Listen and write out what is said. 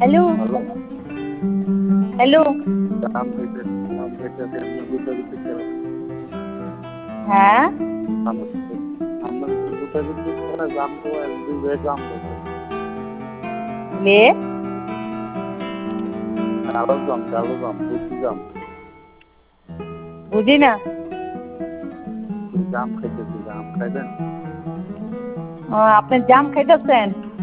Hello hello, hello. জাম খাইতেছি আপনি গুতাগুতি করে। হ্যাঁ, আমরা আমরা গুতাগুতি করে জাম খাওয়া ২ ভাই জাম খাইতেছি। লে কালো জাম, দেশি জাম। বুঝি না। জাম খাইতেছি, জাম খাইবেন? আপনি জাম খাইতেছেন?